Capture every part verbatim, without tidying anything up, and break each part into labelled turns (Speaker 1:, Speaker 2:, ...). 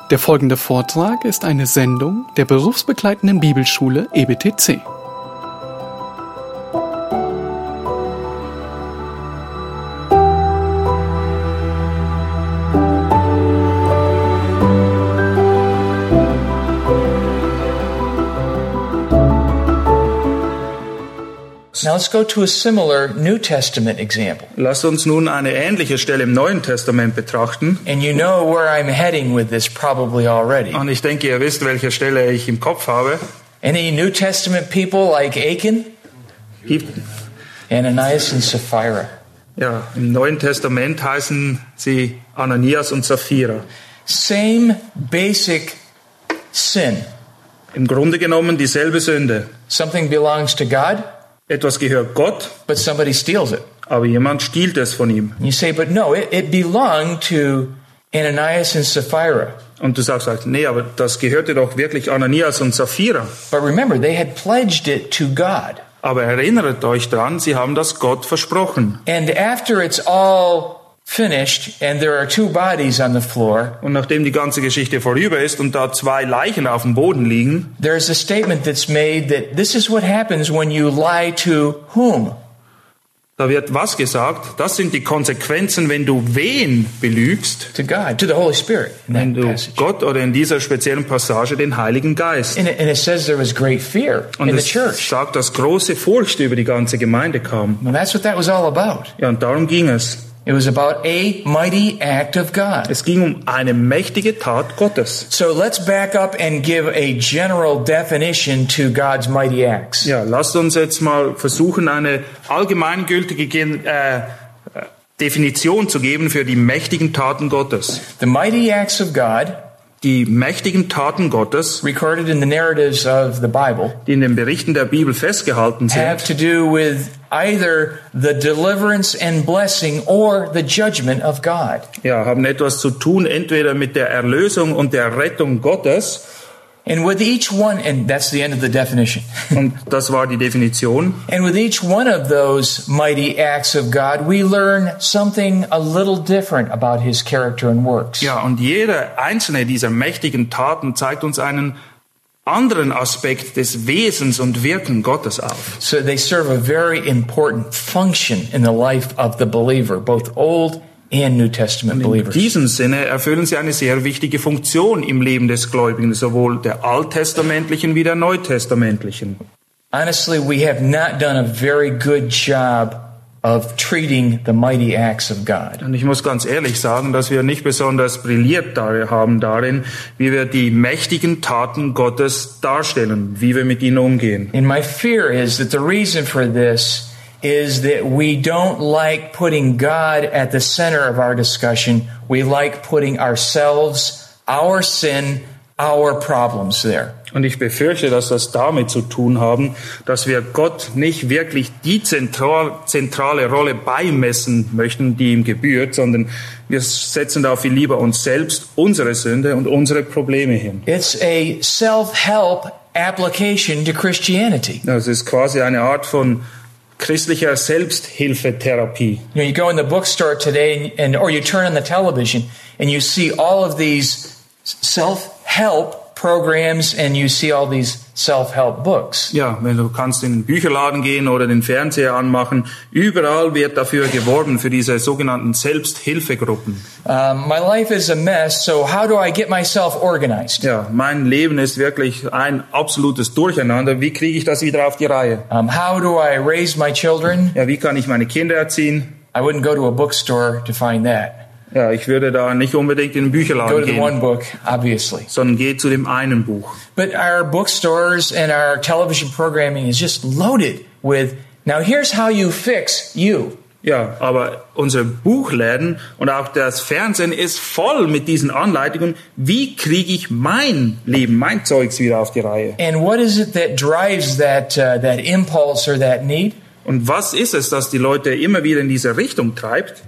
Speaker 1: Der folgende Vortrag ist eine Sendung der berufsbegleitenden Bibelschule E B T C.
Speaker 2: Now let's go to a similar New Testament example.
Speaker 3: Lasst uns nun eine ähnliche Stelle im Neuen Testament betrachten.
Speaker 2: And you know where I'm heading with this probably already.
Speaker 3: Und ich denke, ihr wisst, welche Stelle ich im Kopf habe.
Speaker 2: Any New Testament people like Achan?
Speaker 3: Gibt,
Speaker 2: Ananias and Sapphira.
Speaker 3: ja, im Neuen Testament heißen sie Ananias und Sapphira.
Speaker 2: Same basic sin.
Speaker 3: Im Grunde genommen dieselbe Sünde.
Speaker 2: Something belongs to God,
Speaker 3: Etwas gehört Gott,
Speaker 2: but somebody steals it.
Speaker 3: aber jemand stiehlt es von ihm.
Speaker 2: You say, but no, it, it belonged to Ananias and Sapphira.
Speaker 3: Und du sagst halt, nee, aber das gehörte doch wirklich Ananias und Sapphira.
Speaker 2: But remember, they had pledged it to God.
Speaker 3: Aber erinnert euch dran, sie haben das Gott versprochen.
Speaker 2: And after it's all finished and there are two bodies on the floor,
Speaker 3: Und nachdem die ganze Geschichte vorüber ist und da zwei Leichen auf dem Boden liegen,
Speaker 2: there's a statement that's made that this is what happens when you lie to whom?
Speaker 3: da wird was gesagt? Das sind die Konsequenzen, wenn du wen belügst?
Speaker 2: To God, to the Holy Spirit in
Speaker 3: Wenn
Speaker 2: that
Speaker 3: du
Speaker 2: passage.
Speaker 3: Gott oder in dieser speziellen Passage den Heiligen Geist.
Speaker 2: And it, and it says there was great fear
Speaker 3: Und
Speaker 2: in the
Speaker 3: es
Speaker 2: church.
Speaker 3: sagt, dass große Furcht über die ganze Gemeinde kam.
Speaker 2: Well, that's what that was all about.
Speaker 3: Ja, und darum ging es.
Speaker 2: It was about a mighty act of God.
Speaker 3: Es ging um eine mächtige Tat Gottes.
Speaker 2: So let's back up and give a general definition to God's mighty acts.
Speaker 3: Ja, lasst uns jetzt mal versuchen, eine allgemeingültige Gen- äh, Definition zu geben für die mächtigen Taten Gottes.
Speaker 2: The mighty acts of God,
Speaker 3: Die mächtigen Taten Gottes,
Speaker 2: recorded in the narratives of the Bible,
Speaker 3: die in den Berichten der Bibel festgehalten
Speaker 2: have
Speaker 3: sind,
Speaker 2: to do with either the deliverance and blessing or the judgment of God.
Speaker 3: ja, haben etwas zu tun, entweder mit der Erlösung und der Rettung Gottes.
Speaker 2: And with each one, and that's the end of the definition.
Speaker 3: Und das war die Definition.
Speaker 2: And with each one of those mighty acts of God, we learn something a little different about his character and works.
Speaker 3: Ja, und jede einzelne dieser mächtigen Taten zeigt uns einen anderen Aspekt des Wesens und Wirken Gottes auf.
Speaker 2: So they serve a very important function in the life of the believer, both Old and New Testament
Speaker 3: In
Speaker 2: believers.
Speaker 3: diesem Sinne erfüllen sie eine sehr wichtige Funktion im Leben des Gläubigen, sowohl der alttestamentlichen wie der neutestamentlichen.
Speaker 2: Honestly, we have not done a very good job of treating the mighty acts of God.
Speaker 3: Und ich muss ganz ehrlich sagen, dass wir nicht besonders brilliert da- haben darin, wie wir die mächtigen Taten Gottes darstellen, wie wir mit ihnen umgehen.
Speaker 2: And my fear is that the reason for this is that we don't like putting God at the center of our discussion. We like putting ourselves, our sin, our problems there.
Speaker 3: Und ich befürchte, dass das damit zu tun haben, dass wir Gott nicht wirklich die zentral, zentrale Rolle beimessen möchten, die ihm gebührt, sondern wir setzen da viel lieber uns selbst, unsere Sünde und unsere Probleme hin.
Speaker 2: It's a self-help application to Christianity.
Speaker 3: Das ist quasi eine Art von christlicher Selbsthilfetherapie.
Speaker 2: You know, you go in the bookstore today, and, and or you turn on the television, and you see all of these self-help programs, and you see all these self-help books.
Speaker 3: Ja, wenn du kannst in den Bücherladen gehen oder den Fernseher anmachen, überall wird dafür geworben, für diese sogenannten Selbsthilfegruppen.
Speaker 2: Um, my life is a mess, so how do I get myself organized?
Speaker 3: Ja, mein Leben ist wirklich ein absolutes Durcheinander. Wie kriege ich das wieder auf die Reihe?
Speaker 2: Um, how do I raise my children?
Speaker 3: Ja, wie kann ich meine Kinder erziehen?
Speaker 2: I wouldn't go to a bookstore to find that.
Speaker 3: Ja, ich würde da nicht unbedingt in den
Speaker 2: Go
Speaker 3: Bücherladen
Speaker 2: to the one
Speaker 3: gehen,
Speaker 2: book, obviously.
Speaker 3: sondern gehe zu dem einen Buch.
Speaker 2: But our bookstores and our television programming is just loaded with, now here's how you fix you.
Speaker 3: Ja, aber unsere Buchläden und auch das Fernsehen ist voll mit diesen Anleitungen. Wie kriege ich mein Leben, mein Zeugs wieder auf die Reihe?
Speaker 2: And what is it that drives that uh, that impulse or that need?
Speaker 3: Und was ist es, das die Leute immer wieder in diese Richtung treibt?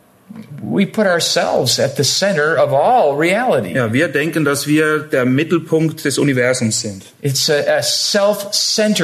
Speaker 2: We put ourselves at the center of all reality.
Speaker 3: Ja, wir denken, dass wir der Mittelpunkt des Universums sind.
Speaker 2: It's a, a self-centered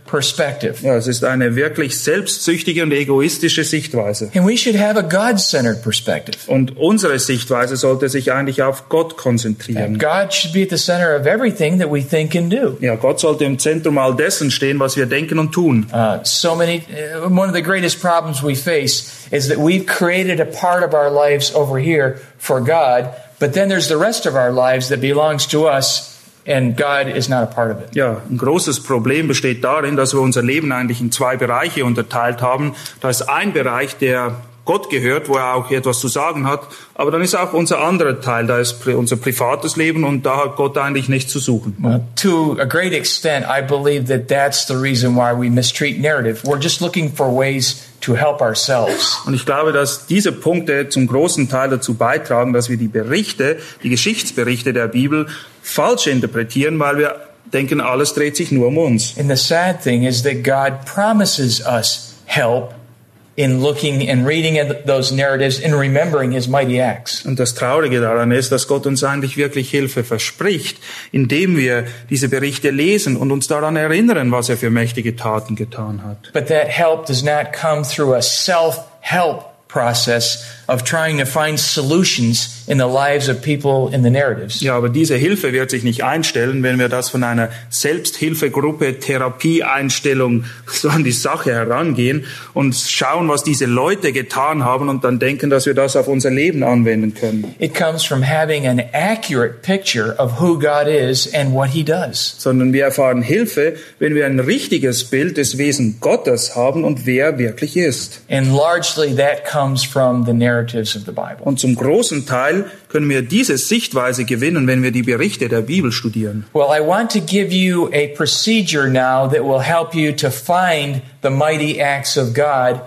Speaker 2: perspective.
Speaker 3: Ja, es ist eine wirklich selbstsüchtige und egoistische Sichtweise.
Speaker 2: And we should have a God-centered perspective.
Speaker 3: Und unsere Sichtweise sollte sich eigentlich auf Gott konzentrieren.
Speaker 2: God should be at the center of everything that we think and do.
Speaker 3: Ja, Gott sollte im Zentrum all dessen stehen, was wir denken und tun.
Speaker 2: Uh, so many, uh, one of the greatest problems we face is that we've created a part of our lives over here for God, but then there's the rest of our lives that belongs to us, and God is not a part of it.
Speaker 3: Ja, ein großes Problem besteht darin, dass wir unser Leben eigentlich in zwei Bereiche unterteilt haben. Da ist ein Bereich, der Gott gehört, wo er auch etwas zu sagen hat, aber dann ist auch unser anderer Teil, da ist unser privates Leben und da hat Gott eigentlich nichts zu suchen.
Speaker 2: Well, to a great extent, I believe that that's the reason why we mistreat narrative. We're just looking for ways to help ourselves.
Speaker 3: Und ich glaube, dass diese Punkte zum großen Teil dazu beitragen, dass wir die Berichte, die Geschichtsberichte der Bibel falsch interpretieren, weil wir denken, alles dreht sich nur um uns.
Speaker 2: And the sad thing is that God promises us help in looking and reading those narratives and remembering His mighty acts.
Speaker 3: Und das Traurige daran ist, dass Gott uns eigentlich wirklich Hilfe verspricht, indem wir diese Berichte lesen und uns daran erinnern, was er für mächtige Taten getan hat.
Speaker 2: But that help does not come through a self-help process of trying to find solutions in the lives of people in the narratives.
Speaker 3: Ja, aber diese Hilfe wird sich nicht einstellen, wenn wir das von einer Selbsthilfegruppe, Therapieeinstellung so an die Sache herangehen und schauen, was diese Leute getan haben und dann denken, dass wir das auf unser Leben anwenden können.
Speaker 2: It comes from having an accurate picture of who God is and what He does.
Speaker 3: Sondern wir erfahren Hilfe, wenn wir ein richtiges Bild des Wesens Gottes haben und wer er wirklich ist.
Speaker 2: And largely that comes from the narratives of the Bible.
Speaker 3: Und zum großen Teil können wir diese Sichtweise gewinnen, wenn wir die Berichte der Bibel studieren.
Speaker 2: Well, I want to give you a procedure now that will help you to find the mighty acts of God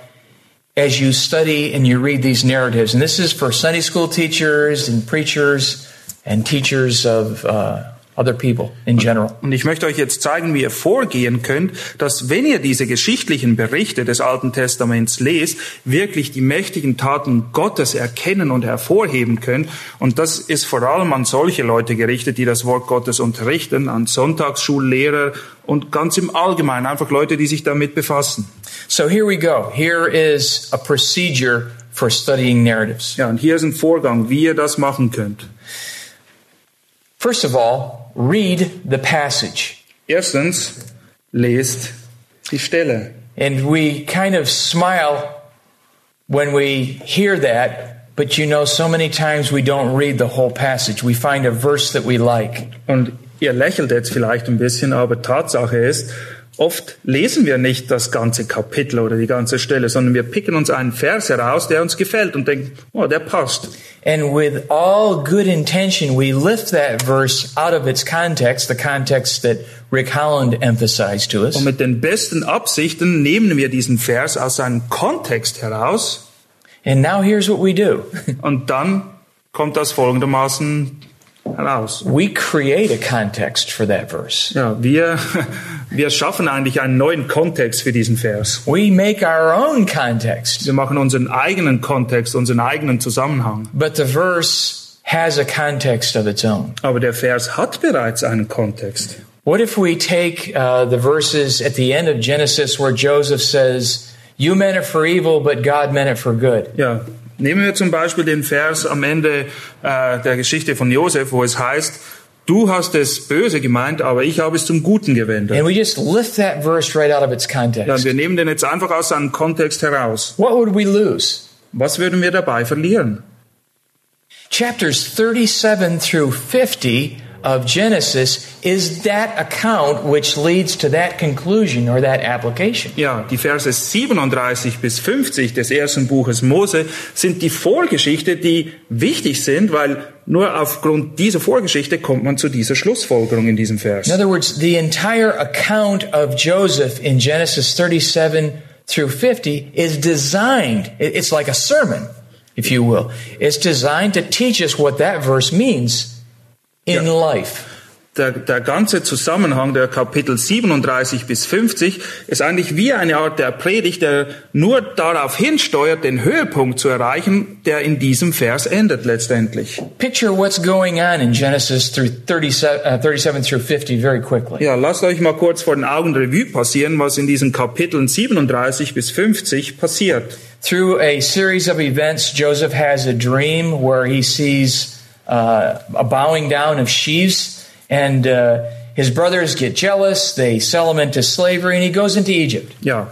Speaker 2: as you study and you read these narratives. And this is for Sunday school teachers and preachers and teachers of uh, other people in general.
Speaker 3: Und ich möchte euch jetzt zeigen, wie ihr vorgehen könnt, dass wenn ihr diese geschichtlichen Berichte des Alten Testaments lest, wirklich die mächtigen Taten Gottes erkennen und hervorheben könnt. Und das ist vor allem an solche Leute gerichtet, die das Wort Gottes unterrichten, an Sonntagsschullehrer und ganz im Allgemeinen einfach Leute, die sich damit befassen.
Speaker 2: So here we go. Here is a procedure for studying narratives.
Speaker 3: Ja, und hier ist ein Vorgang, wie ihr das machen könnt.
Speaker 2: First of all, read the passage.
Speaker 3: Erstens, lest die Stelle.
Speaker 2: And we kind of smile when we hear that, but you know, so many times we don't read the whole passage. We find a verse that we like.
Speaker 3: Und ihr lächelt jetzt vielleicht ein bisschen, aber Tatsache ist, oft lesen wir nicht das ganze Kapitel oder die ganze Stelle, sondern wir picken uns einen Vers heraus, der uns gefällt und denken, oh, der passt.
Speaker 2: And with all good intention, we lift that verse out of its context, the context that Rick Holland emphasized to us.
Speaker 3: Und mit den besten Absichten nehmen wir diesen Vers aus seinem Kontext heraus.
Speaker 2: And now here's what we do.
Speaker 3: Und dann kommt das folgendermaßen heraus.
Speaker 2: We create a context for that verse.
Speaker 3: Ja, wir, wir schaffen eigentlich einen neuen Kontext für diesen Vers.
Speaker 2: We make our own context.
Speaker 3: Wir machen unseren eigenen Kontext, unseren eigenen Zusammenhang.
Speaker 2: But the verse has a context of its own.
Speaker 3: Aber der Vers hat bereits einen Kontext.
Speaker 2: What if we take uh, the verses at the end of Genesis where Joseph says, "You meant it for evil, but God meant it for good."
Speaker 3: Ja, nehmen wir zum Beispiel den Vers am Ende äh, der Geschichte von Josef, wo es heißt, du hast es böse gemeint, aber ich habe es zum Guten gewendet.
Speaker 2: And we just lift that verse right out of its context.
Speaker 3: Ja, wir nehmen den jetzt einfach aus seinem Kontext heraus.
Speaker 2: What would we lose?
Speaker 3: Was würden wir dabei verlieren?
Speaker 2: Chapters thirty-seven through fifty of Genesis is that account which leads to that conclusion or that application.
Speaker 3: Ja, die Verse siebenunddreißig bis fünfzig des ersten Buches Mose sind die Vorgeschichte, die wichtig sind, weil nur aufgrund dieser Vorgeschichte kommt man zu dieser Schlussfolgerung in diesem Vers.
Speaker 2: In other words, the entire account of Joseph in Genesis thirty-seven through fifty is designed, it's like a sermon, if you will. It's designed to teach us what that verse means in
Speaker 3: Ja.
Speaker 2: life.
Speaker 3: Der, der ganze Zusammenhang der Kapitel siebenunddreißig bis fünfzig ist eigentlich wie eine Art der Predigt, der nur darauf hinsteuert, den Höhepunkt zu erreichen, der in diesem Vers endet letztendlich.
Speaker 2: Picture what's going on in Genesis through thirty-seven, uh, thirty-seven through fifty very quickly.
Speaker 3: Ja, lasst euch mal kurz vor den Augen Revue passieren, was in diesen Kapiteln siebenunddreißig bis fünfzig passiert.
Speaker 2: Through a series of events, Joseph has a dream where he sees uh, a bowing down of sheaves. And uh, his brothers get jealous, they sell him into slavery, and he goes into Egypt.
Speaker 3: Ja,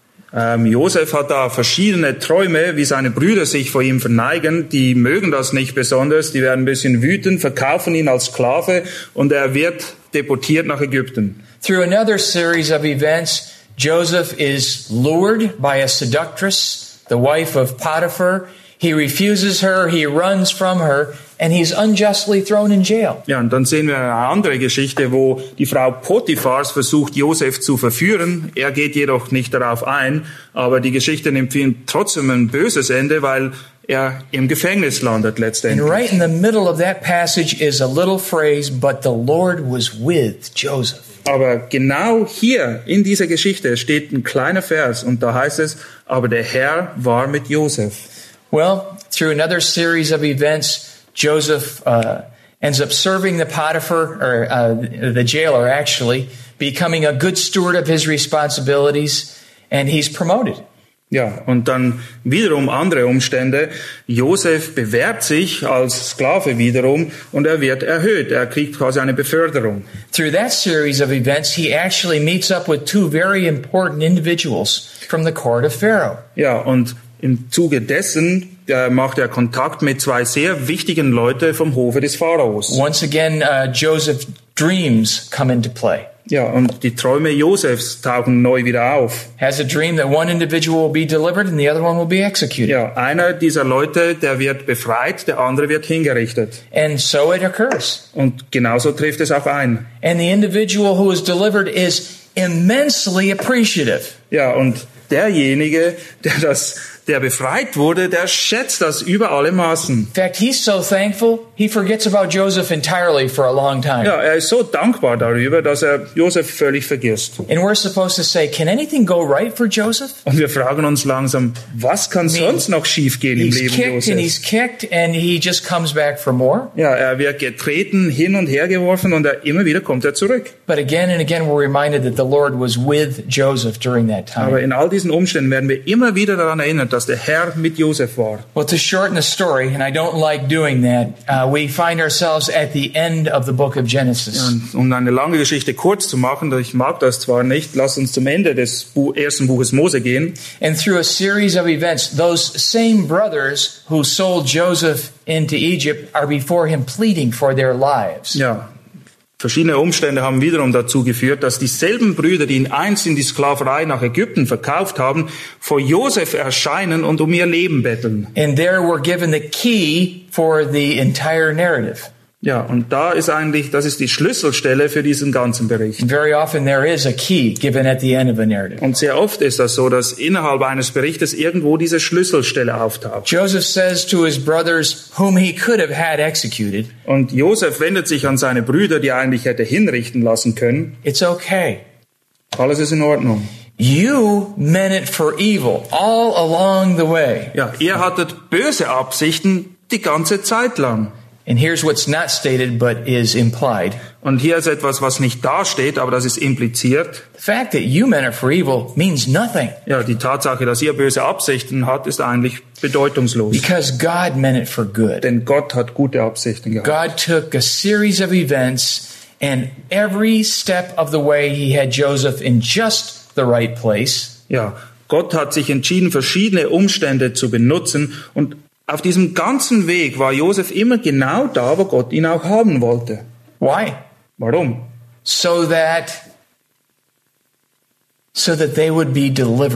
Speaker 3: ähm, Josef hat da verschiedene Träume, wie seine Brüder sich vor ihm verneigen. Die mögen das nicht besonders, die werden ein bisschen wütend, verkaufen ihn als Sklave und er wird deportiert nach Ägypten.
Speaker 2: Through another series of events, Joseph is lured by a seductress, the wife of Potiphar. He refuses her, he runs from her, and he's unjustly thrown in jail.
Speaker 3: Ja, und dann sehen wir eine andere Geschichte, wo die Frau Potiphars versucht, Josef zu verführen. Er geht jedoch nicht darauf ein, aber die Geschichte nimmt für ihn trotzdem ein böses Ende, weil er im Gefängnis landet letztendlich.
Speaker 2: And right in the middle of that passage is a little phrase, but the Lord was with Joseph.
Speaker 3: Aber genau hier in dieser Geschichte steht ein kleiner Vers und da heißt es, aber der Herr war mit Josef.
Speaker 2: Well, through another series of events, Joseph uh, ends up serving the Potiphar, or uh, the jailer actually, becoming a good steward of his responsibilities, and he's promoted.
Speaker 3: Ja, und dann wiederum andere Umstände. Josef bewährt sich als Sklave wiederum und er wird erhöht. Er kriegt quasi eine Beförderung.
Speaker 2: Through that series of events, he actually meets up with two very important individuals from the court of Pharaoh.
Speaker 3: Ja, und im Zuge dessen äh, macht er Kontakt mit zwei sehr wichtigen Leuten vom Hofe des Pharaos.
Speaker 2: Once again, uh, Joseph's dreams come into play.
Speaker 3: Ja, und die Träume Josefs tauchen neu wieder auf.
Speaker 2: Has a dream that one individual will be delivered and the other one will be executed.
Speaker 3: Ja, einer dieser Leute, der wird befreit, der andere wird hingerichtet.
Speaker 2: And so it occurs.
Speaker 3: Und genauso trifft es auch ein.
Speaker 2: And the individual who is delivered is immensely appreciative.
Speaker 3: Ja, und derjenige, der das der befreit wurde, der schätzt das über alle Maßen.
Speaker 2: In fact, he's so thankful, he forgets about Joseph entirely for a long time.
Speaker 3: Ja, er ist so dankbar darüber, dass er Josef völlig vergisst.
Speaker 2: And we're supposed to say, can anything go right for Joseph?
Speaker 3: Und wir fragen uns langsam, was kann sonst noch schiefgehen im
Speaker 2: He's
Speaker 3: Leben
Speaker 2: kicked
Speaker 3: Josefs?
Speaker 2: and he's kicked and he just comes back for more.
Speaker 3: Ja, er wird getreten, hin und her geworfen und er, immer wieder kommt er zurück.
Speaker 2: But again and again we're reminded that the Lord was with Joseph during that time.
Speaker 3: Aber in all diesen Umständen werden wir immer wieder daran erinnert, dass der Herr mit Josef war.
Speaker 2: Well, to shorten the story, and I don't like doing that, uh, we find ourselves at the end of the book of Genesis.
Speaker 3: Und um eine lange Geschichte kurz zu machen, ich mag das zwar nicht, lass uns zum Ende des Bu- ersten Buches Mose gehen.
Speaker 2: And through a series of events, those same brothers who sold Joseph into Egypt are before him pleading for their lives.
Speaker 3: Ja, verschiedene Umstände haben wiederum dazu geführt, dass dieselben Brüder, die ihn einst in die Sklaverei nach Ägypten verkauft haben, vor Josef erscheinen und um ihr Leben betteln.
Speaker 2: And there we're given the key for the entire narrative.
Speaker 3: Ja, und da ist eigentlich, das ist die Schlüsselstelle für diesen ganzen Bericht.
Speaker 2: And very often there is a key given at the end of a narrative.
Speaker 3: Und sehr oft ist das so, dass innerhalb eines Berichtes irgendwo diese Schlüsselstelle auftaucht.
Speaker 2: Joseph says to his brothers, whom he could have had executed,
Speaker 3: Und Josef wendet sich an seine Brüder, die er eigentlich hätte hinrichten lassen können.
Speaker 2: it's okay.
Speaker 3: Alles ist in Ordnung.
Speaker 2: You meant it for evil all along the way.
Speaker 3: Ja, ihr hattet böse Absichten die ganze Zeit lang.
Speaker 2: And here's what's not stated but is implied.
Speaker 3: Und hier ist etwas, was nicht dasteht, aber das ist impliziert.
Speaker 2: The fact that you meant it for evil means nothing
Speaker 3: Ja, die Tatsache, dass ihr böse Absichten habt, ist eigentlich bedeutungslos.
Speaker 2: because God meant it for good.
Speaker 3: Denn Gott hat gute Absichten gehabt.
Speaker 2: God took a series of events and every step of the way he had Joseph in just the right place.
Speaker 3: Ja, Gott hat sich entschieden, verschiedene Umstände zu benutzen und auf diesem ganzen Weg war Josef immer genau da, wo Gott ihn auch haben wollte.
Speaker 2: Why?
Speaker 3: Warum?
Speaker 2: So that so that they would be delivered.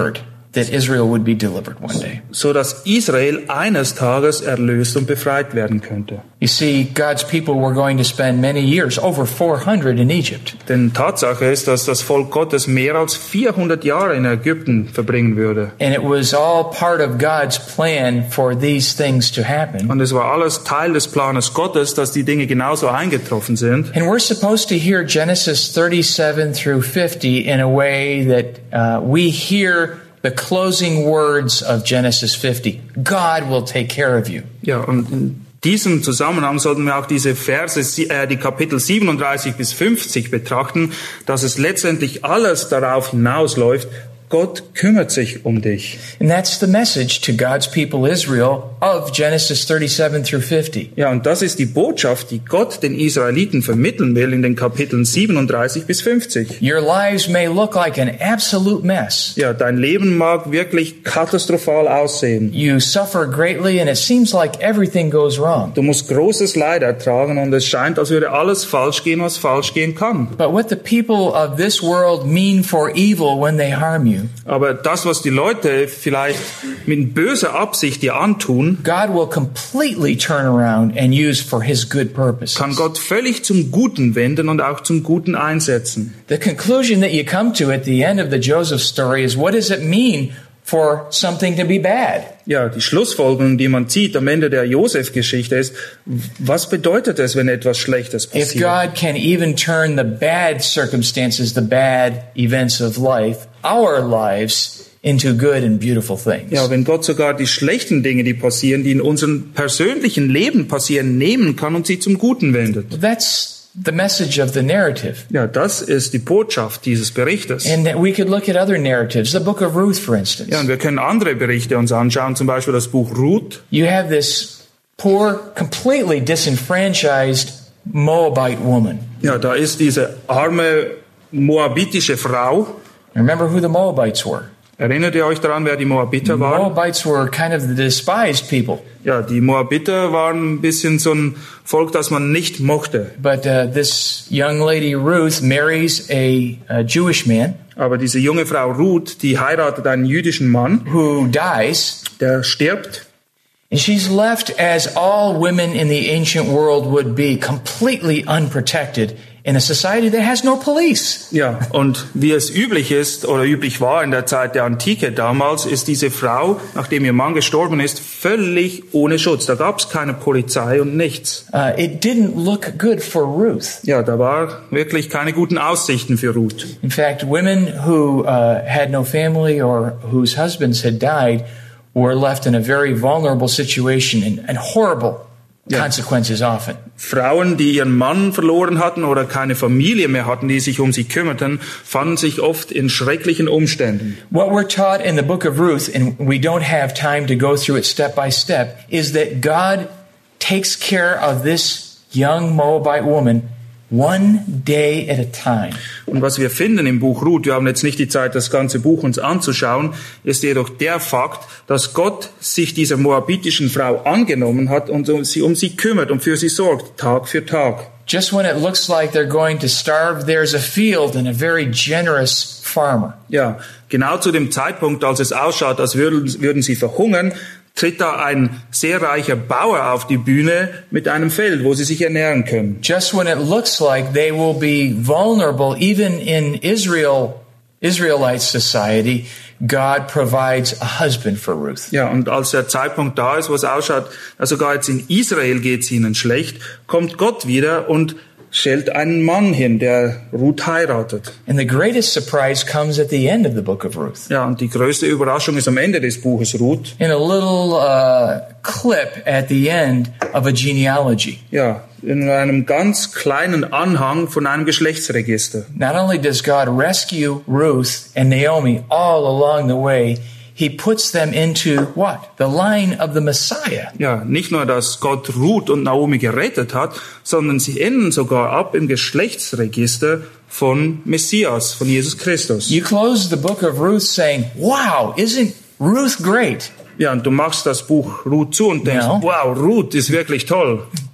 Speaker 2: that Israel would be delivered one day.
Speaker 3: so dass Israel eines Tages erlöst und befreit werden könnte.
Speaker 2: You see, God's people were going to spend many years, over four hundred in Egypt.
Speaker 3: Denn Tatsache ist, dass das Volk Gottes mehr als vierhundert Jahre in Ägypten verbringen würde.
Speaker 2: And it was all part of God's plan for these things to happen.
Speaker 3: Und es war alles Teil des Planes Gottes, dass die Dinge genauso eingetroffen sind.
Speaker 2: And we're supposed to hear Genesis thirty-seven through fifty in a way that uh, we hear the closing words of Genesis fifty. God will take care of you.
Speaker 3: Ja, und in diesem Zusammenhang sollten wir auch diese Verse, äh, die Kapitel siebenunddreißig bis fünfzig betrachten, dass es letztendlich alles darauf hinausläuft, Gott kümmert sich um dich.
Speaker 2: And that's the message to God's people Israel of Genesis thirty-seven through fifty.
Speaker 3: Ja, und das ist die Botschaft, die Gott den Israeliten vermitteln will in den Kapiteln siebenunddreißig bis fünfzig.
Speaker 2: Your lives may look like an absolute mess.
Speaker 3: Ja, dein Leben mag wirklich katastrophal aussehen.
Speaker 2: You suffer greatly and it seems like everything goes wrong.
Speaker 3: Du musst großes Leid ertragen und es scheint, als würde alles falsch gehen, was falsch gehen kann.
Speaker 2: But what the people of this world mean for evil when they harm you,
Speaker 3: Aber das, was die Leute vielleicht mit böser Absicht dir antun,
Speaker 2: God will completely turn around and use for His good purposes.
Speaker 3: kann Gott völlig zum Guten wenden und auch zum Guten einsetzen.
Speaker 2: The conclusion that you come to at the end of the Joseph story is, what does it mean for something to be bad?
Speaker 3: Ja, die Schlussfolgerung, die man zieht am Ende der Josef-Geschichte ist, was bedeutet es, wenn etwas Schlechtes
Speaker 2: If
Speaker 3: passiert?
Speaker 2: God can even turn the bad circumstances, the bad events of life, our lives, into good and beautiful things.
Speaker 3: Ja, wenn Gott sogar die schlechten Dinge, die passieren, die in unserem persönlichen Leben passieren, nehmen kann und sie zum Guten wendet.
Speaker 2: That's the message of the narrative.
Speaker 3: Ja, das ist die Botschaft dieses Berichtes.
Speaker 2: And that we could look at other narratives, the book of Ruth, for instance.
Speaker 3: Ja, und wir können andere Berichte uns anschauen, zum Beispiel das Buch Ruth.
Speaker 2: You have this poor, completely disenfranchised Moabite woman.
Speaker 3: Ja, da ist diese arme moabitische Frau.
Speaker 2: Remember who the Moabites were?
Speaker 3: Erinnert ihr euch daran, wer die Moabiter waren?
Speaker 2: Moabites were kind of the despised people.
Speaker 3: Ja, die Moabiter waren ein bisschen so ein Volk, das man nicht mochte.
Speaker 2: But uh, this young lady Ruth marries a, a Jewish man
Speaker 3: Aber diese junge Frau Ruth, die heiratet einen jüdischen Mann,
Speaker 2: who dies,
Speaker 3: der stirbt.
Speaker 2: and she's left as all women in the ancient world would be, completely unprotected in a society that has no police.
Speaker 3: Ja, und wie es üblich ist oder üblich war in der Zeit der Antike damals, ist diese Frau, nachdem ihr Mann gestorben ist, völlig ohne Schutz. Da gab es keine Polizei und nichts.
Speaker 2: Uh, it didn't look good for Ruth.
Speaker 3: Ja, da war wirklich keine guten Aussichten für Ruth.
Speaker 2: In fact, women who uh, had no family or whose husbands had died were left in a very vulnerable situation and, and horrible
Speaker 3: Yeah.
Speaker 2: consequences often.
Speaker 3: Frauen, die ihren Mann verloren hatten oder keine Familie mehr hatten, die sich um sie kümmerten, fanden sich oft in schrecklichen Umständen.
Speaker 2: What we're taught in the book of Ruth, and we don't have time to go through it step by step, is that God takes care of this young Moabite woman one day at a time.
Speaker 3: Und was wir finden im Buch Ruth, wir haben jetzt nicht die Zeit, das ganze Buch uns anzuschauen, ist jedoch der Fakt, dass Gott sich dieser moabitischen Frau angenommen hat und sie um sie kümmert und für sie sorgt, Tag für Tag.
Speaker 2: Just when it looks like they're going to starve, there's a field and a very generous farmer.
Speaker 3: Ja, genau zu dem Zeitpunkt, als es ausschaut, als würden, würden sie verhungern, tritt da ein sehr reicher Bauer auf die Bühne mit einem Feld, wo sie sich ernähren können.
Speaker 2: Just when it looks like they will be vulnerable, even in Israel, Israelite society, God provides a husband for Ruth.
Speaker 3: Ja, und als der Zeitpunkt da ist, wo es ausschaut, also sogar jetzt in Israel geht's ihnen schlecht, kommt Gott wieder und stellt einen Mann hin, der Ruth heiratet.
Speaker 2: And the greatest surprise comes at the end of the book of Ruth.
Speaker 3: Ja, und die größte Überraschung ist am Ende des Buches Ruth.
Speaker 2: In a little uh, clip at the end of a genealogy.
Speaker 3: Ja, in einem ganz kleinen Anhang von einem Geschlechtsregister.
Speaker 2: Not only does God rescue Ruth and Naomi all along the way, He puts them into what? The line of the Messiah.
Speaker 3: Ja, nicht nur, dass Gott Ruth und Naomi gerettet hat, sondern sie enden sogar ab im Geschlechtsregister von Messias, von Jesus Christus.
Speaker 2: You close the book of Ruth saying, wow, isn't Ruth great?
Speaker 3: Ja, und du machst das Buch Ruth zu und denkst,
Speaker 2: No.
Speaker 3: wow, Ruth ist wirklich toll.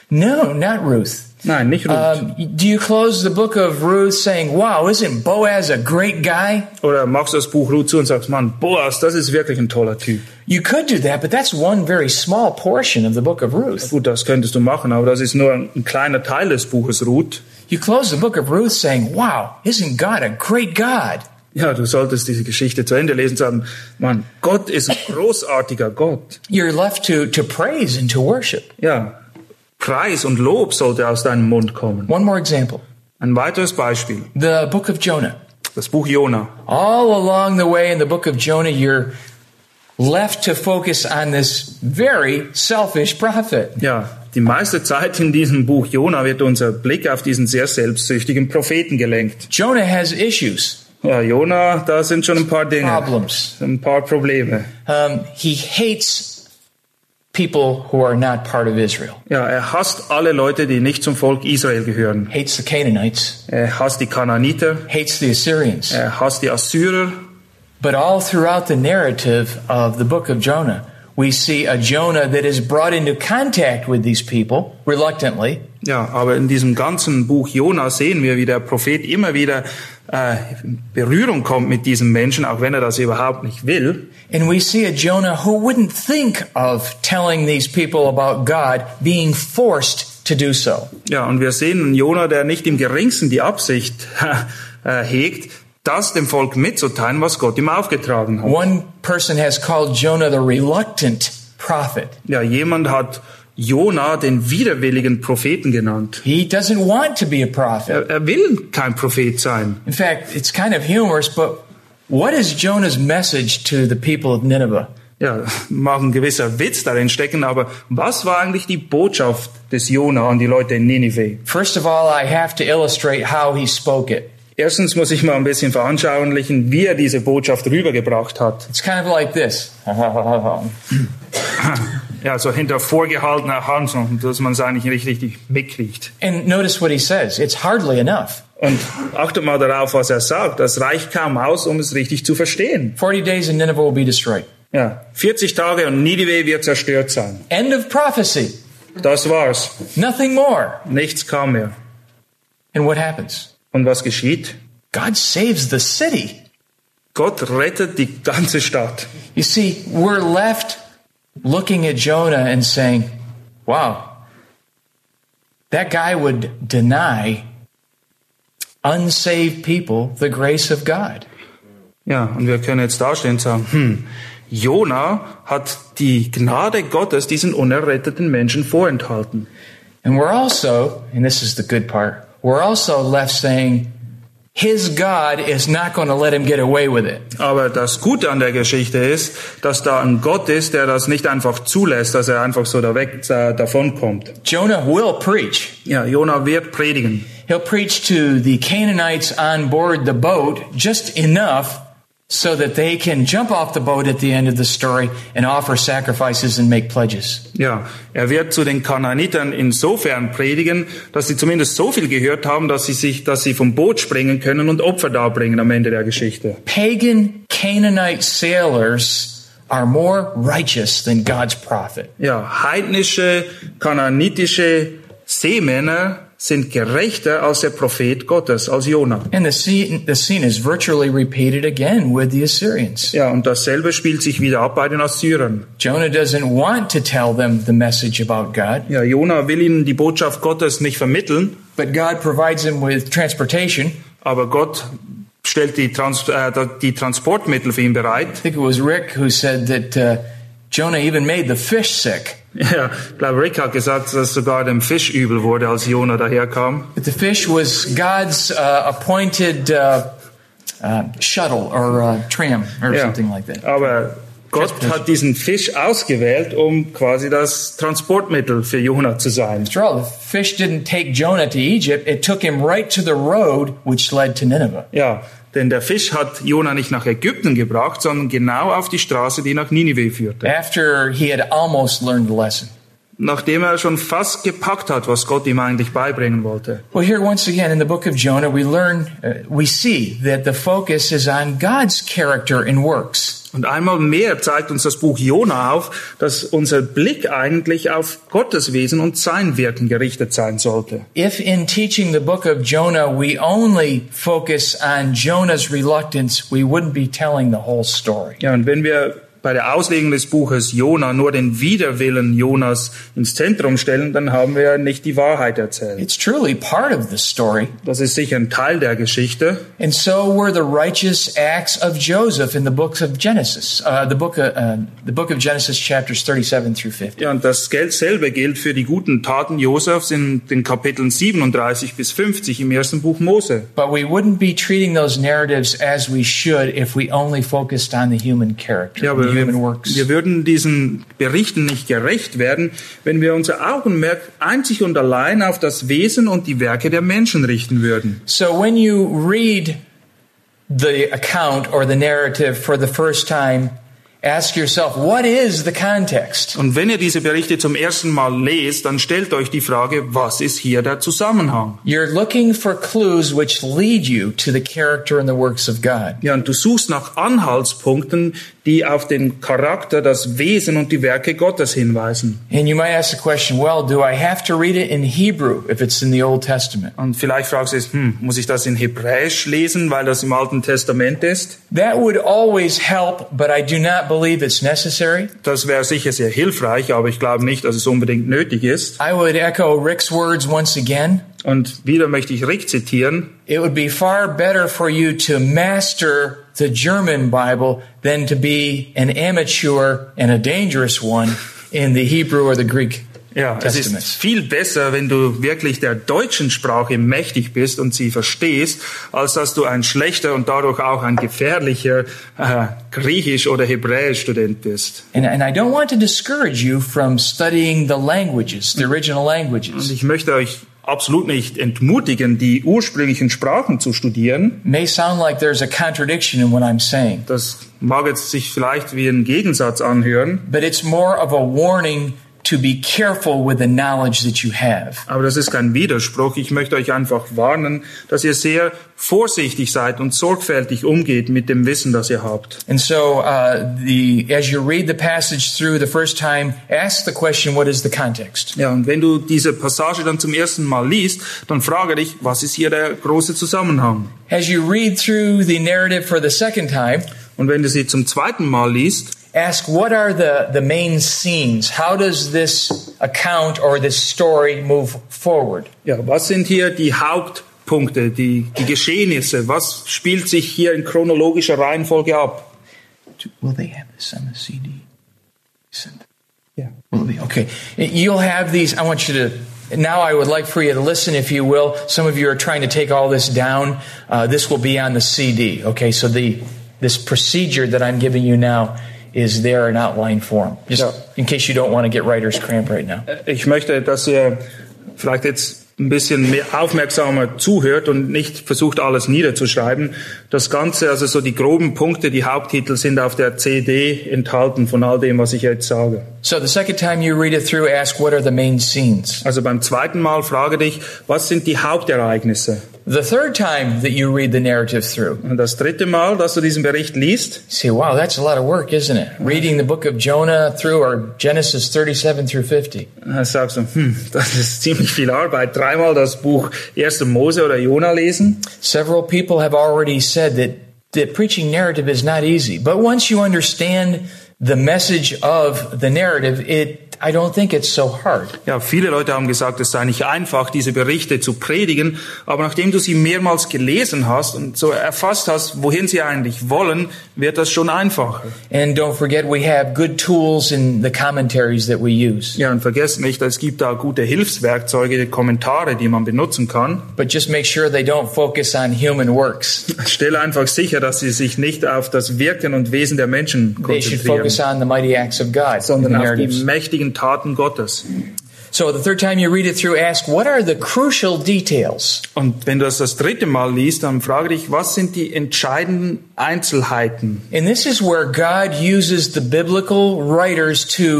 Speaker 2: No, not Ruth.
Speaker 3: Nein, nicht Ruth.
Speaker 2: Um, do you close the book of Ruth saying, wow, isn't Boaz a great guy?
Speaker 3: Oder machst du das Buch Ruth zu und sagst, Mann, Boaz, das ist wirklich ein toller Typ.
Speaker 2: You could do that, but that's one very small portion of the book of Ruth.
Speaker 3: Gut, das könntest du machen, aber das ist nur ein, ein kleiner Teil des Buches Ruth.
Speaker 2: You close the book of Ruth saying, wow, isn't God a great God?
Speaker 3: Ja, du solltest diese Geschichte zu Ende lesen und sagen, Mann, Gott ist ein großartiger Gott.
Speaker 2: You're left to, to praise and to worship.
Speaker 3: Ja, Preis und Lob sollte aus deinem Mund kommen.
Speaker 2: One more example.
Speaker 3: Ein weiteres Beispiel.
Speaker 2: The book of Jonah.
Speaker 3: Das Buch Jona.
Speaker 2: All along the way in the book of Jonah, you're left to focus on this very selfish prophet.
Speaker 3: Ja, die meiste Zeit in diesem Buch Jona wird unser Blick auf diesen sehr selbstsüchtigen Propheten gelenkt.
Speaker 2: Jonah has issues.
Speaker 3: Ja, Jona, da sind schon ein paar Dinge.
Speaker 2: Problems.
Speaker 3: Ein paar Probleme.
Speaker 2: Um, he hates people who are not part of Israel.
Speaker 3: Ja, er hasst alle Leute, die nicht zum Volk Israel gehören.
Speaker 2: Hates the Canaanites.
Speaker 3: Er hasst die Kanaaniter.
Speaker 2: Hates the Assyrians.
Speaker 3: Er hasst die Assyrer.
Speaker 2: But all throughout the narrative of the book of Jonah, we see a Jonah that is brought into contact with these people, reluctantly.
Speaker 3: Ja, aber in diesem ganzen Buch Jona sehen wir, wie der Prophet immer wieder äh, in Berührung kommt mit diesem Menschen, auch wenn er das überhaupt nicht will.
Speaker 2: And we see a Jonah who wouldn't think of telling these people about God, being forced to do so.
Speaker 3: Ja, und wir sehen einen Jona, der nicht im geringsten die Absicht äh, hegt, das dem Volk mitzuteilen, was Gott ihm aufgetragen hat.
Speaker 2: One person has called Jonah the reluctant prophet.
Speaker 3: Ja, jemand hat Jona den widerwilligen Propheten genannt.
Speaker 2: He doesn't want to be a prophet.
Speaker 3: Er, er will kein Prophet sein.
Speaker 2: In fact, it's kind of humorous, but what is Jonah's message to the people of Nineveh?
Speaker 3: Ja, mag ein gewisser Witz darin stecken, aber was war eigentlich die Botschaft des Jona an die Leute in Ninive?
Speaker 2: First of all, I have to illustrate how he spoke it.
Speaker 3: Erstens muss ich mal ein bisschen veranschaulichen, wie er diese Botschaft rübergebracht hat.
Speaker 2: It's kind of like this.
Speaker 3: Ja, so hinter vorgehaltener Hand, dass man es eigentlich nicht richtig mitkriegt.
Speaker 2: And notice what he says. It's hardly enough.
Speaker 3: Und achtet mal darauf, was er sagt. Das reicht kaum aus, um es richtig zu verstehen.
Speaker 2: Forty days and Nineveh will be destroyed.
Speaker 3: Ja, vierzig Tage und Ninive wird zerstört sein.
Speaker 2: End of prophecy.
Speaker 3: Das war's.
Speaker 2: Nothing more.
Speaker 3: Nichts kam mehr.
Speaker 2: And what happens?
Speaker 3: Und was geschieht?
Speaker 2: God saves the city.
Speaker 3: Gott rettet die ganze Stadt.
Speaker 2: You see, we're left looking at Jonah and saying, wow, that guy would deny unsaved people the grace of God.
Speaker 3: Ja, und wir können jetzt dastehen und sagen, hm, Jona hat die Gnade Gottes diesen unerretteten Menschen vorenthalten.
Speaker 2: And we're also, and this is the good part, we're also left saying, his God is not going to let him get away with it.
Speaker 3: Aber das Gute an der Geschichte ist, dass da ein Gott ist, der das nicht einfach zulässt, dass er einfach so da weg, äh, davon kommt.
Speaker 2: Jonah will preach.
Speaker 3: Ja, Jona wird predigen.
Speaker 2: He'll preach to the Canaanites on board the boat just enough so that they can jump off the boat at the end of the story and offer sacrifices and make pledges.
Speaker 3: Ja, er wird zu den Kanaanitern insofern predigen, dass sie zumindest so viel gehört haben, dass sie sich, dass sie vom Boot springen können und Opfer darbringen am Ende der Geschichte.
Speaker 2: Pagan Canaanite sailors are more righteous than God's prophet.
Speaker 3: Ja, heidnische, kanaanitische Seemänner sind gerechter als der Prophet Gottes, als Jona.
Speaker 2: And the scene, the scene is virtually repeated again with the Assyrians.
Speaker 3: Ja, und dasselbe spielt sich wieder ab bei den Assyrern.
Speaker 2: Jonah doesn't want to tell them the message about God.
Speaker 3: Ja, Jona will ihnen die Botschaft Gottes nicht vermitteln.
Speaker 2: But God provides him with transportation.
Speaker 3: Aber Gott stellt die, Trans äh, die Transportmittel für ihn bereit.
Speaker 2: I think it was Rick who said that uh, Jonah even made the fish sick.
Speaker 3: Ja, ich glaube, Rick hat gesagt, dass sogar dem Fisch übel wurde, als Jona daherkam.
Speaker 2: But the fish was God's uh, appointed uh, uh, shuttle or uh, tram or
Speaker 3: Ja,
Speaker 2: something like that.
Speaker 3: aber Gott hat diesen Fisch ausgewählt, um quasi das Transportmittel für Jona zu sein.
Speaker 2: After all, the fish didn't take Jonah to Egypt. It took him right to the road which led to Nineveh.
Speaker 3: Ja, denn der Fisch hat Jona nicht nach Ägypten gebracht, sondern genau auf die Straße, die nach Ninive führte.
Speaker 2: After he had almost learned the lesson.
Speaker 3: nachdem er schon fast gepackt hat, was Gott ihm eigentlich beibringen wollte.
Speaker 2: Well, here once again in the book of Jonah, we learn, uh, we see that the focus is on God's character and works.
Speaker 3: Und einmal mehr zeigt uns das Buch Jona auf, dass unser Blick eigentlich auf Gottes Wesen und sein Wirken gerichtet sein sollte.
Speaker 2: If in teaching the book of Jonah we only focus on Jonah's reluctance, we wouldn't be telling the whole story.
Speaker 3: Ja, und wenn wir bei der Auslegung des Buches Jona nur den Widerwillen Jonas ins Zentrum stellen, dann haben wir nicht die Wahrheit erzählt.
Speaker 2: It's truly part of the story.
Speaker 3: Das ist sicher ein Teil der Geschichte.
Speaker 2: And so were the righteous acts of Joseph in the books of Genesis, uh, the book of, uh, the book of Genesis chapters thirty-seven through fifty.
Speaker 3: Ja, und das selbe gilt für die guten Taten Josefs in den Kapiteln siebenunddreißig bis fünfzig im ersten Buch Mose.
Speaker 2: But we wouldn't be treating those narratives as we should if we only focused on the human character.
Speaker 3: Ja, aber
Speaker 2: Human works.
Speaker 3: wir würden diesen Berichten nicht gerecht werden, wenn wir unser Augenmerk einzig und allein auf das Wesen und die Werke der Menschen richten würden.
Speaker 2: So when you read the account or the narrative for the first time, ask yourself, what is the context?
Speaker 3: Und wenn ihr diese Berichte zum ersten Mal lest, dann stellt euch die Frage, was ist hier der Zusammenhang?
Speaker 2: You're looking for clues which lead you to the character and the works of God.
Speaker 3: Ja, und du suchst nach Anhaltspunkten, die auf den Charakter, das Wesen und die Werke Gottes hinweisen.
Speaker 2: And you might ask the question, well, do I have to read it in Hebrew if it's in the Old Testament?
Speaker 3: Und vielleicht fragst du dich, hm, muss ich das in Hebräisch lesen, weil das im Alten Testament ist?
Speaker 2: That would always help, but I do not believe it's necessary.
Speaker 3: Das wäre sicher sehr hilfreich, aber ich glaube nicht, dass es unbedingt nötig ist.
Speaker 2: I would echo Rick's words once again.
Speaker 3: Und wieder möchte ich Rick zitieren.
Speaker 2: It would be far better for you to master the German Bible than to be an amateur and a dangerous one in the Hebrew or the Greek
Speaker 3: Ja, es ist viel besser, wenn du wirklich der deutschen Sprache mächtig bist und sie verstehst, als dass du ein schlechter und dadurch auch ein gefährlicher äh, Griechisch- oder Hebräisch-Student bist.
Speaker 2: And, and I don't want to discourage you from studying the languages, the original languages.
Speaker 3: Und ich möchte euch absolut nicht entmutigen, die ursprünglichen Sprachen zu studieren.
Speaker 2: May sound like there's a contradiction in what I'm saying.
Speaker 3: Das mag jetzt sich vielleicht wie ein Gegensatz anhören.
Speaker 2: But it's more of a warning to be careful with the knowledge that you have.
Speaker 3: Aber das ist kein Widerspruch. Ich möchte euch einfach warnen, dass ihr sehr vorsichtig seid und sorgfältig umgeht mit dem Wissen, das ihr habt.
Speaker 2: And so, uh, the as you read the passage through the first time, ask the question, what is the context?
Speaker 3: Ja, und wenn du diese Passage dann zum ersten Mal liest, dann frage dich, was ist hier der große Zusammenhang?
Speaker 2: As you read through the narrative for the second time,
Speaker 3: und wenn du sie zum zweiten Mal liest,
Speaker 2: ask what are the, the main scenes? How does this account or this story move forward?
Speaker 3: Ja, was sind hier die Hauptpunkte, die, die Geschehnisse? Was spielt sich hier in chronologischer Reihenfolge ab?
Speaker 2: Will they have this on the C D? Send.
Speaker 3: Yeah.
Speaker 2: Will it be? Okay. You'll have these. I want you to. Now I would like for you to listen, if you will. Some of you are trying to take all this down. Uh, this will be on the C D. Okay. So the this procedure that I'm giving you now is there in outline form, just
Speaker 3: ja.
Speaker 2: in case you don't want to get writer's cramp right now.
Speaker 3: Ich möchte, dass ihr vielleicht jetzt ein bisschen mehr aufmerksamer zuhört und nicht versucht, alles niederzuschreiben. Das Ganze, also so die groben Punkte, die Haupttitel sind auf der C D enthalten von all dem, was ich jetzt sage.
Speaker 2: So the second time you read it through, ask what are the main scenes.
Speaker 3: Also beim zweiten Mal frage dich, was sind die Hauptereignisse?
Speaker 2: The third time that you read the narrative through.
Speaker 3: Und das dritte Mal, dass du diesen Bericht liest.
Speaker 2: See, wow, that's a lot of work, isn't it? Reading the book of Jonah through, or Genesis thirty-seven through fifty.
Speaker 3: Dann sagst du, hm, das ist ziemlich viel Arbeit. Dreimal das Buch erster Mose oder Jona lesen.
Speaker 2: Several people have already said that, that preaching narrative is not easy. But once you understand the message of the narrative, it I don't think it's so hard.
Speaker 3: Ja, viele Leute haben gesagt, es sei nicht einfach, diese Berichte zu predigen, aber nachdem du sie mehrmals gelesen hast und so erfasst hast, wohin sie eigentlich wollen, wird das schon einfacher.
Speaker 2: And don't forget, we have good tools in the commentaries that we use.
Speaker 3: Ja, und vergesst nicht, es gibt da gute Hilfswerkzeuge, Kommentare, die man benutzen kann.
Speaker 2: But just make sure they don't focus on human works.
Speaker 3: Stell einfach sicher, dass sie sich nicht auf das Wirken und Wesen der Menschen
Speaker 2: They should
Speaker 3: konzentrieren,
Speaker 2: focus on the mighty acts of God,
Speaker 3: sondern
Speaker 2: in the
Speaker 3: auf die
Speaker 2: narratives.
Speaker 3: mächtigen Taten Gottes.
Speaker 2: So the third time you read it through, ask, what are the crucial details?
Speaker 3: Und wenn du das das dritte Mal liest, dann frage dich, was sind die entscheidenden Einzelheiten?
Speaker 2: And this is where God uses the biblical writers to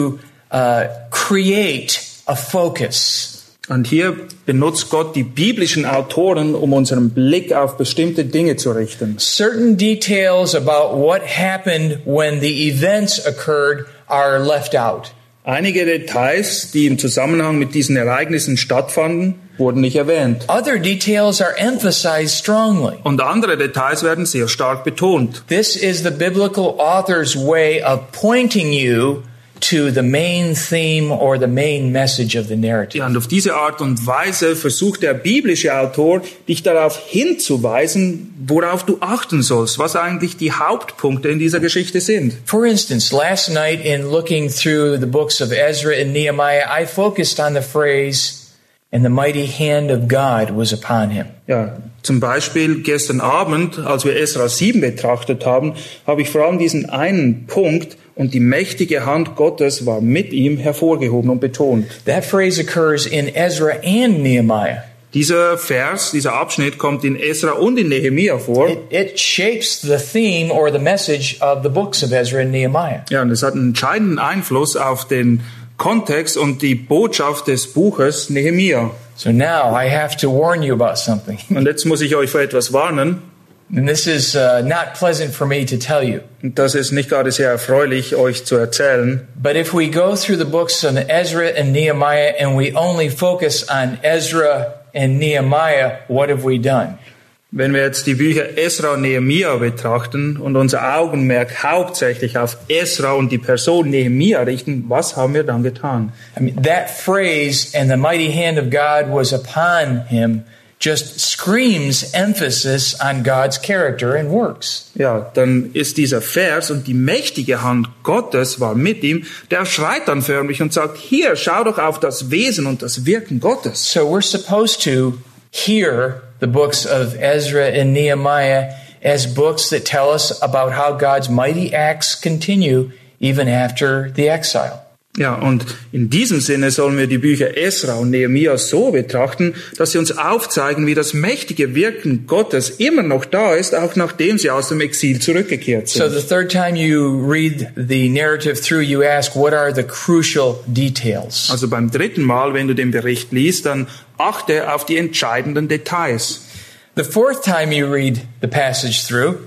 Speaker 2: uh, create a focus.
Speaker 3: Und hier benutzt Gott die biblischen Autoren, um unseren Blick auf bestimmte Dinge zu richten.
Speaker 2: Certain details about what happened when the events occurred are left out.
Speaker 3: Einige Details, die im Zusammenhang mit diesen Ereignissen stattfanden, wurden nicht erwähnt.
Speaker 2: Other details are emphasized strongly.
Speaker 3: Und andere Details werden sehr stark betont.
Speaker 2: This is the biblical author's way of pointing you to the main theme or the main message of the narrative.
Speaker 3: Ja, und auf diese Art und Weise versucht der biblische Autor, dich darauf hinzuweisen, worauf du achten sollst, was eigentlich die Hauptpunkte in dieser Geschichte sind.
Speaker 2: For instance, last night in looking through the books of Ezra and Nehemiah, I focused on the phrase, "And the mighty hand of God was upon him."
Speaker 3: Ja, zum Beispiel gestern Abend, als wir Esra sieben betrachtet haben, habe ich vor allem diesen einen Punkt, und die mächtige Hand Gottes war mit ihm, hervorgehoben und betont.
Speaker 2: That phrase occurs in Ezra and Nehemiah.
Speaker 3: Dieser Vers, dieser Abschnitt kommt in Esra und in Nehemia vor.
Speaker 2: It, it shapes the theme or the message of the books of Ezra and Nehemiah.
Speaker 3: Ja, und es hat einen entscheidenden Einfluss auf den Kontext und die Botschaft des Buches Nehemia.
Speaker 2: So now I have to warn you about something.
Speaker 3: Und jetzt muss ich euch vor etwas warnen.
Speaker 2: And this is uh, not pleasant for me to tell you.
Speaker 3: Und das ist nicht gerade sehr erfreulich, euch zu erzählen.
Speaker 2: But if we go through the books of Ezra and Nehemiah and we only focus on Ezra and Nehemiah, what have we done?
Speaker 3: Wenn wir jetzt die Bücher Esra und Nehemia betrachten und unser Augenmerk hauptsächlich auf Esra und die Person Nehemia richten, was haben wir dann getan?
Speaker 2: I mean, that phrase, "and the mighty hand of God was upon him," just screams emphasis on God's character and works.
Speaker 3: Ja, dann ist dieser Vers, "und die mächtige Hand Gottes war mit ihm", der schreit dann förmlich und sagt, hier, schau doch auf das Wesen und das Wirken Gottes.
Speaker 2: So we're supposed to hear the books of Ezra and Nehemiah as books that tell us about how God's mighty acts continue even after the exile.
Speaker 3: Ja, und in diesem Sinne sollen wir die Bücher Esra und Nehemia so betrachten, dass sie uns aufzeigen, wie das mächtige Wirken Gottes immer noch da ist, auch nachdem sie aus dem Exil zurückgekehrt sind.
Speaker 2: So the third time you read the narrative through, you ask, what are the crucial details?
Speaker 3: Also beim dritten Mal, wenn du den Bericht liest, dann achte auf die entscheidenden Details.
Speaker 2: The fourth time you read the passage through,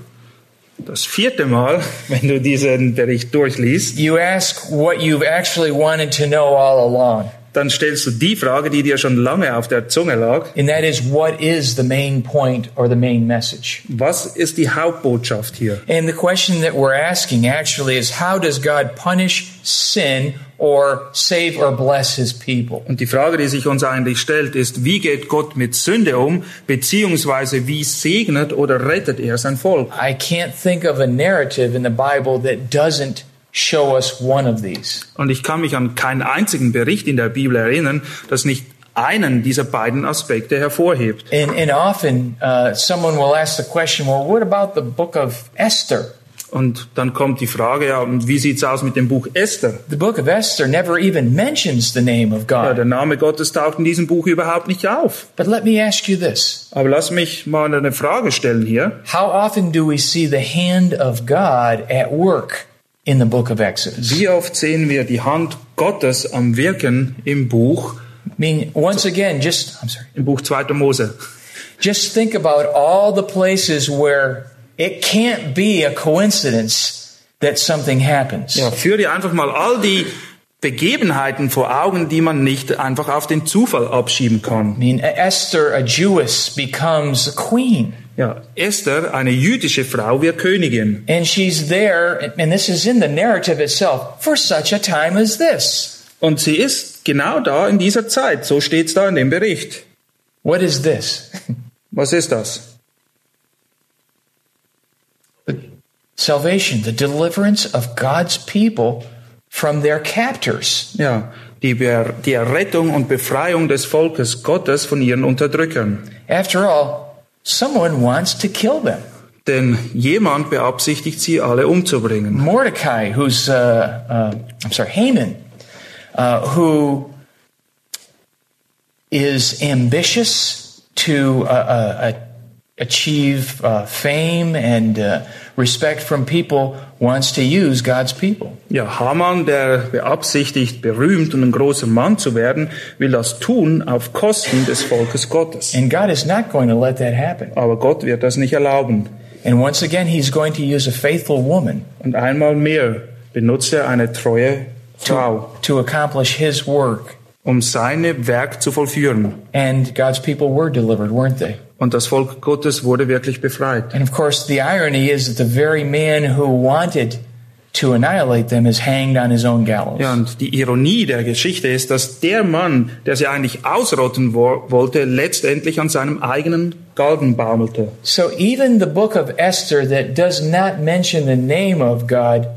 Speaker 3: das vierte Mal, wenn du diesen Bericht durchliest,
Speaker 2: you ask what you've actually wanted to know all along.
Speaker 3: Dann stellst du die Frage, die dir schon lange auf der Zunge lag.
Speaker 2: And that is, what is the main point or the main message?
Speaker 3: Was ist die Hauptbotschaft hier?
Speaker 2: And the question that we're asking actually is, how does God punish sin or save or bless his people?
Speaker 3: Und die Frage, die sich uns eigentlich stellt, ist, wie geht Gott mit Sünde um, beziehungsweise wie segnet oder rettet er sein Volk?
Speaker 2: I can't think of a narrative in the Bible that doesn't show us one of these.
Speaker 3: Und ich kann mich an keinen einzigen Bericht in der Bibel erinnern, das nicht einen dieser beiden Aspekte hervorhebt.
Speaker 2: And, and often uh, someone will ask the question, well, what about the book of Esther?
Speaker 3: Und dann kommt die Frage, ja, und wie sieht's aus mit dem Buch Esther?
Speaker 2: The book of Esther never even mentions the name of God.
Speaker 3: Ja, der Name Gottes taucht in diesem Buch überhaupt nicht auf.
Speaker 2: But let me ask you this.
Speaker 3: Aber lass mich mal eine Frage stellen hier.
Speaker 2: How often do we see the hand of God at work in the book of Exodus?
Speaker 3: Wie oft sehen wir die Hand Gottes am Wirken im Buch?
Speaker 2: I mean, once again, just, I'm sorry.
Speaker 3: Im Buch zweiter Mose.
Speaker 2: Just think about all the places where it can't be a coincidence that something happens.
Speaker 3: Ja, führ dir einfach mal all die Begebenheiten vor Augen, die man nicht einfach auf den Zufall abschieben kann.
Speaker 2: I mean, Esther, a Jewess, becomes a queen.
Speaker 3: Ja, Esther, eine jüdische Frau, wird Königin.
Speaker 2: And she's there, and this is in the narrative itself, for such a time as this.
Speaker 3: Und sie ist genau da in dieser Zeit. So steht's da in dem Bericht.
Speaker 2: What is this?
Speaker 3: Was ist das?
Speaker 2: The salvation, the deliverance of God's people from their captors.
Speaker 3: Ja, die, Be- die Errettung und Befreiung des Volkes Gottes von ihren Unterdrückern.
Speaker 2: After all, someone wants to kill them.
Speaker 3: Denn jemand beabsichtigt, sie alle umzubringen.
Speaker 2: Mordecai, who's, uh, uh, I'm sorry, Haman, uh, who is ambitious to uh, uh, achieve uh, fame and uh, respect from people wants to use God's people.
Speaker 3: Ja, Haman, der beabsichtigt, berühmt und ein großer Mann zu werden, will das tun auf Kosten des Volkes Gottes.
Speaker 2: And God is not going to let that happen.
Speaker 3: Aber Gott wird das nicht erlauben.
Speaker 2: And once again, he's going to use a faithful woman
Speaker 3: Und einmal mehr benutzt er eine treue Frau,
Speaker 2: to, to accomplish his work.
Speaker 3: um seine Werk zu vollführen.
Speaker 2: And God's people were delivered, weren't they?
Speaker 3: Und das Volk Gottes wurde wirklich befreit.
Speaker 2: And of course, the irony is that the very man who wanted to annihilate them is hanged on his own gallows.
Speaker 3: Ja, und die Ironie der Geschichte ist, dass der Mann, der sie eigentlich ausrotten wo- wollte, letztendlich an seinem eigenen Galgen baumelte.
Speaker 2: So even the book of Esther that does not mention the name of God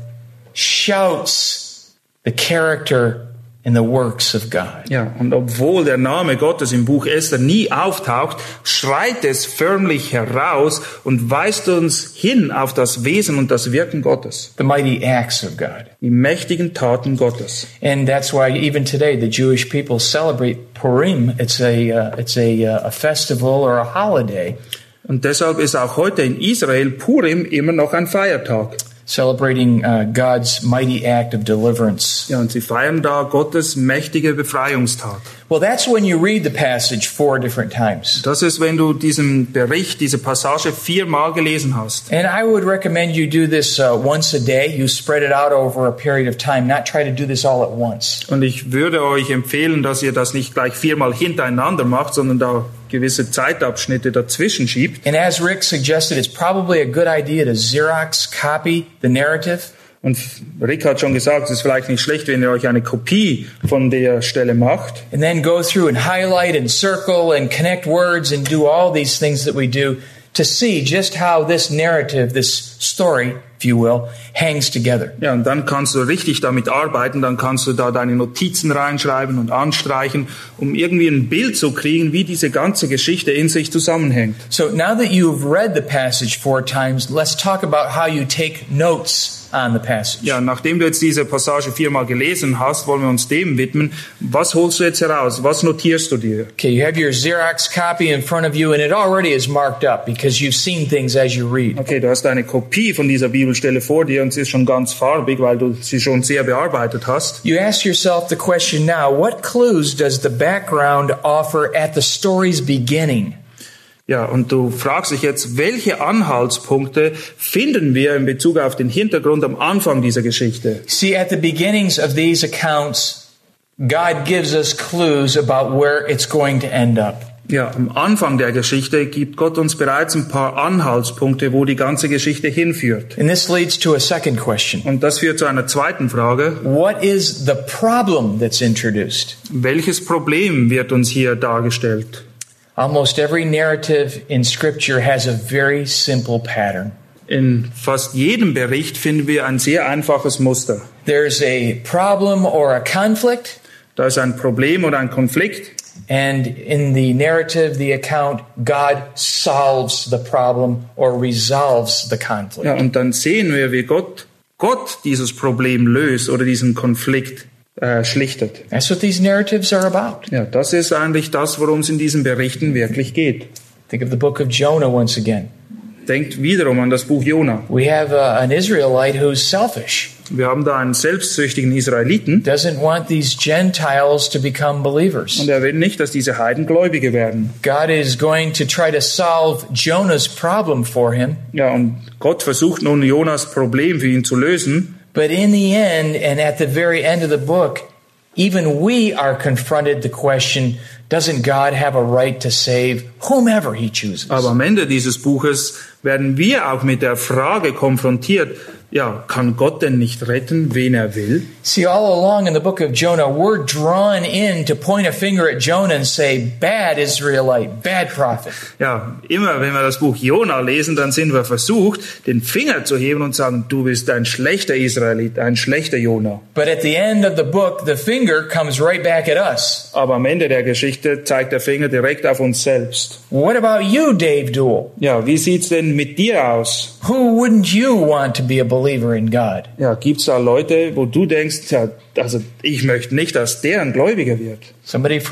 Speaker 2: shouts the character and the works of God.
Speaker 3: Ja, und obwohl der Name Gottes im Buch Esther nie auftaucht, schreit es förmlich heraus und weist uns hin auf das Wesen und das Wirken Gottes,
Speaker 2: The mighty acts of God.
Speaker 3: die mächtigen Taten Gottes.
Speaker 2: And that's why even today the Jewish people celebrate Purim. It's a uh, it's a uh, a festival or a holiday
Speaker 3: Und deshalb ist auch heute in Israel Purim immer noch ein Feiertag.
Speaker 2: celebrating uh, God's mighty act of deliverance.
Speaker 3: Ja, und sie feiern da Gottes mächtige Befreiungstat.
Speaker 2: Well, that's when you read the passage four different times.
Speaker 3: Das ist, wenn du diesen Bericht, diese Passage viermal gelesen hast.
Speaker 2: And I would recommend you do this uh, once a day. You spread it out over a period of time, not try to do this all at once.
Speaker 3: Und ich würde euch empfehlen, dass ihr das nicht gleich viermal hintereinander macht, sondern da gewisse Zeitabschnitte dazwischen schiebt.
Speaker 2: And as Rick suggested, it's probably a good idea to Xerox copy the narrative.
Speaker 3: Und Rick hat schon gesagt, es ist vielleicht nicht schlecht, wenn ihr euch eine Kopie von der Stelle macht.
Speaker 2: And then go through and highlight and circle and connect words and do all these things that we do to see just how this narrative, this story, if you will, hangs together.
Speaker 3: Ja, und dann kannst du richtig damit arbeiten, dann kannst du da deine Notizen reinschreiben und anstreichen, um irgendwie ein Bild zu kriegen, wie diese ganze Geschichte in sich zusammenhängt.
Speaker 2: So now that you've read the passage four times, let's talk about how you take notes on the passage.
Speaker 3: Ja, nachdem du jetzt diese Passage viermal gelesen hast, wollen wir uns dem widmen. Was holst du jetzt heraus? Was notierst du dir?
Speaker 2: Okay, you have your Xerox copy in front of you and it already is marked up because you've seen things as you read.
Speaker 3: Okay, du hast eine Kopie von dieser Bibelstelle vor dir und sie ist schon ganz farbig, weil du sie schon sehr bearbeitet hast.
Speaker 2: You ask yourself the question now, what clues does the background offer at the story's beginning?
Speaker 3: Ja, und du fragst dich jetzt, welche Anhaltspunkte finden wir in Bezug auf den Hintergrund am Anfang dieser Geschichte?
Speaker 2: See, at the beginnings of these accounts, God gives us clues about where it's going to end up.
Speaker 3: Ja, am Anfang der Geschichte gibt Gott uns bereits ein paar Anhaltspunkte, wo die ganze Geschichte hinführt.
Speaker 2: And this leads to a second question.
Speaker 3: Und das führt zu einer zweiten Frage.
Speaker 2: What is the problem that's introduced?
Speaker 3: Welches Problem wird uns hier dargestellt?
Speaker 2: Almost every narrative in Scripture has a very simple pattern.
Speaker 3: In fast jedem Bericht finden wir ein sehr einfaches Muster.
Speaker 2: There's a problem or a conflict,
Speaker 3: Da ist ein Problem oder ein Konflikt.
Speaker 2: and in the narrative, the account, God solves the problem or resolves the conflict.
Speaker 3: Ja, und dann sehen wir, wie Gott, Gott dieses Problem löst oder diesen Konflikt äh, schlichtet.
Speaker 2: That's what these narratives are about.
Speaker 3: Ja, das ist eigentlich das, worum es in diesen Berichten wirklich geht.
Speaker 2: Think of the book of Jonah once again.
Speaker 3: Denkt wiederum an das Buch Jona.
Speaker 2: We have uh, an Israelite who's selfish,
Speaker 3: Wir haben da einen selbstsüchtigen Israeliten
Speaker 2: doesn't want these Gentiles to become believers.
Speaker 3: und er will nicht, dass diese Heiden Gläubige werden.
Speaker 2: God is going to try to solve Jonah's problem for him,
Speaker 3: Ja, und Gott versucht nun Jonas Problem für ihn zu lösen.
Speaker 2: but in the end and at the very end of the book, even we are confronted the question, doesn't God have a right to save whomever he chooses?
Speaker 3: Aber am Ende dieses Buches werden wir auch mit der Frage konfrontiert, ja, kann Gott denn nicht retten, wen er will?
Speaker 2: See, all along in the book of Jonah, we're drawn in to point a finger at Jonah and say, bad Israelite, bad prophet.
Speaker 3: Ja, immer wenn wir das Buch Jona lesen, dann sind wir versucht, den Finger zu heben und sagen, du bist ein schlechter Israelit, ein schlechter Jona.
Speaker 2: But at the end of the book, the finger comes right back at us.
Speaker 3: Aber am Ende der Geschichte zeigt der Finger direkt auf uns selbst.
Speaker 2: What about you, Dave Duell?
Speaker 3: Ja, wie sieht's denn mit dir aus?
Speaker 2: Who wouldn't you want to be a believer in God?
Speaker 3: Ja, gibt's da Leute, wo du denkst, ja, also ich möchte nicht, dass der ein Gläubiger wird?
Speaker 2: Somebody from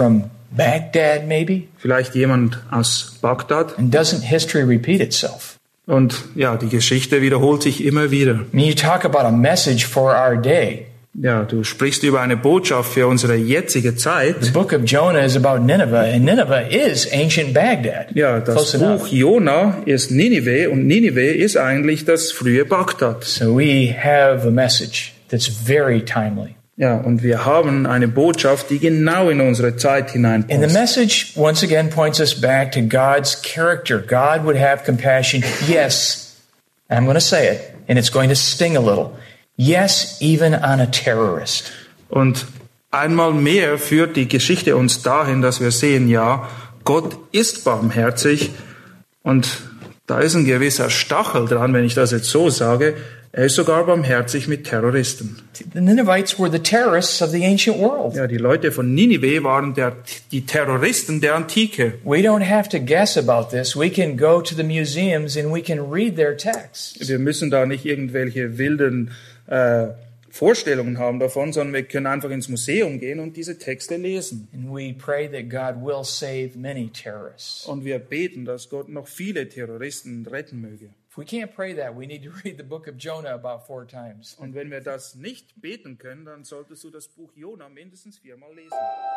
Speaker 2: Baghdad maybe?
Speaker 3: Vielleicht jemand aus Bagdad.
Speaker 2: And doesn't history repeat itself?
Speaker 3: Und ja, die Geschichte wiederholt sich immer wieder.
Speaker 2: I mean, you talk about a message for our day.
Speaker 3: Ja, du sprichst über eine Botschaft für unsere jetzige Zeit.
Speaker 2: The book of Jonah is about Nineveh, and Nineveh is ancient Baghdad.
Speaker 3: Ja, das
Speaker 2: Close
Speaker 3: Buch
Speaker 2: enough.
Speaker 3: Jona ist Ninive und Ninive ist eigentlich das frühe Bagdad.
Speaker 2: So we have a message that's very timely.
Speaker 3: Ja, und wir haben eine Botschaft, die genau in unsere Zeit
Speaker 2: And the
Speaker 3: hineinpasst.
Speaker 2: message, once again, points us back to God's character. God would have compassion. Yes, and I'm going to say it, and it's going to sting a little. Yes, even on a terrorist.
Speaker 3: Und einmal mehr führt die Geschichte uns dahin, dass wir sehen, ja, Gott ist barmherzig und da ist ein gewisser Stachel dran, wenn ich das jetzt so sage. Er ist sogar barmherzig mit Terroristen.
Speaker 2: The Ninevites were the terrorists of the ancient world.
Speaker 3: Ja, die Leute von Ninive waren der, die Terroristen der Antike.
Speaker 2: We don't have to guess about this. We can go to the museums and we can read their texts.
Speaker 3: Wir müssen da nicht irgendwelche wilden äh, Vorstellungen haben davon, sondern wir können einfach ins Museum gehen und diese Texte lesen.
Speaker 2: And we pray that God will save many terrorists.
Speaker 3: Und wir beten, dass Gott noch viele Terroristen retten möge.
Speaker 2: If we can't pray that, we need to read the book of Jonah about four times.
Speaker 3: Und wenn wir das nicht beten können, dann solltest du das Buch Jona mindestens viermal lesen.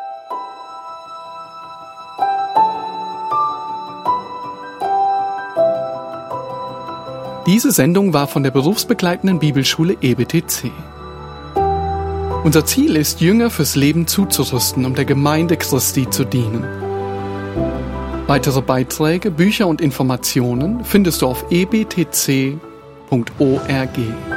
Speaker 1: Diese Sendung war von der berufsbegleitenden Bibelschule E B T C. Unser Ziel ist, Jünger fürs Leben zuzurüsten, um der Gemeinde Christi zu dienen. Weitere Beiträge, Bücher und Informationen findest du auf e b t c punkt org.